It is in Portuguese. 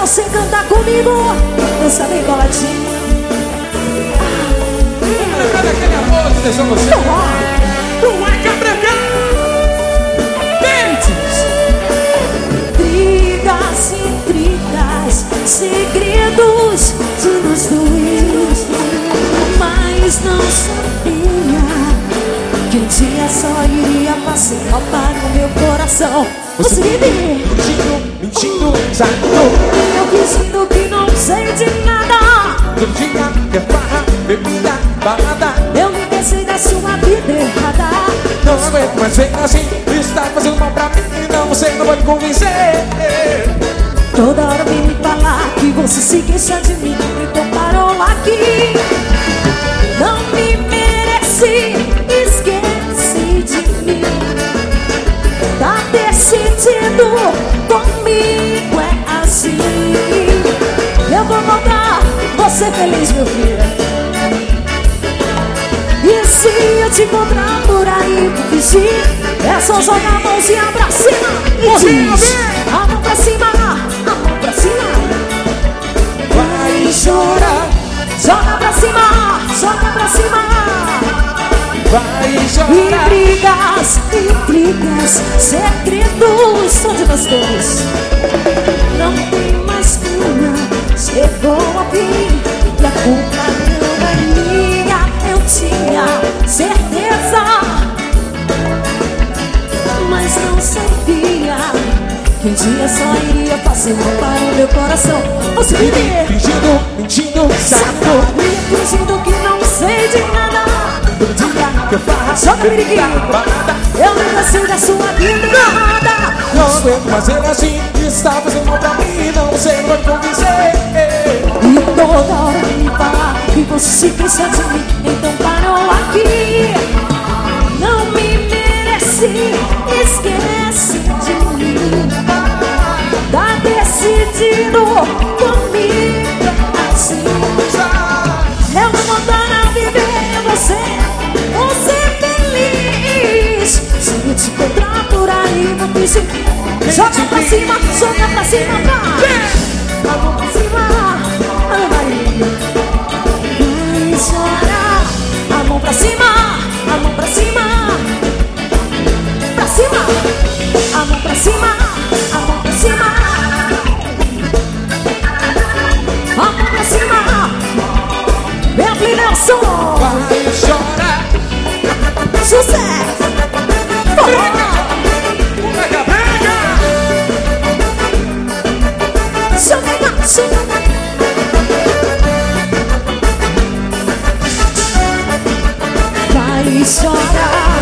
você cantar comigo, dança bem coladinho. Lembrando aquele amor que deixou você. Não é cabregar. Brigas, intrigas, segredos de nós dois. Mas não sabia que um dia só iria passar para o meu coração. Você vive mentindo, exato. eu fingindo que não sei de nada. Todo dia quer farra, bebida, balada. Eu me cansei da sua vida errada. Não aguento mais ver assim. Isso tá fazendo mal pra mim. Não, você não vai me convencer. Toda hora vem me falar que você se queixa de mim. Então parou aqui. Não me merece, esquece de mim. Tá decidido, comigo é assim. Eu vou voltar, você feliz, meu filho. E se eu te encontrar por aí, vou fingir. É só jogar a mãozinha pra cima e diz: a mão pra cima, a mão pra cima. Vai chorar, Joga pra cima, joga pra cima. vai chorar. Intrigas, intrigas, segredos são de nós dois. Não tem mais cura, chegou ao fim. E a culpa não é minha, eu tinha certeza. Mas não sabia que um dia só iria fazer mal para o meu coração. Você me vê Fingindo, mentindo, exato. fingindo que não sei de nada. Todo dia quer farra, Joga bebida, periquinho. balada. Eu não cansei da sua vida errada. Não aguento mais ver assim. Isso tá fazendo mal pra mim. Não, você não vai me convencer. E toda hora me falar que você se queixa de mim. Então parou aqui. Não me merece, esquece de mim. Tá decidido comigo assim. Eu vou voltar a viver você feliz. Se eu te encontrar por aí, vou fingir. Joga pra cima, vai. A mão pra cima, Ana Maria. Vai chorar. A mão pra cima, a mão pra cima. Pra cima, a mão pra cima, a mão pra cima. A mão pra cima. Beverly Nelson. Vai chorar. Sucesso. Pega, pega. Chega, chega. Vai chorar.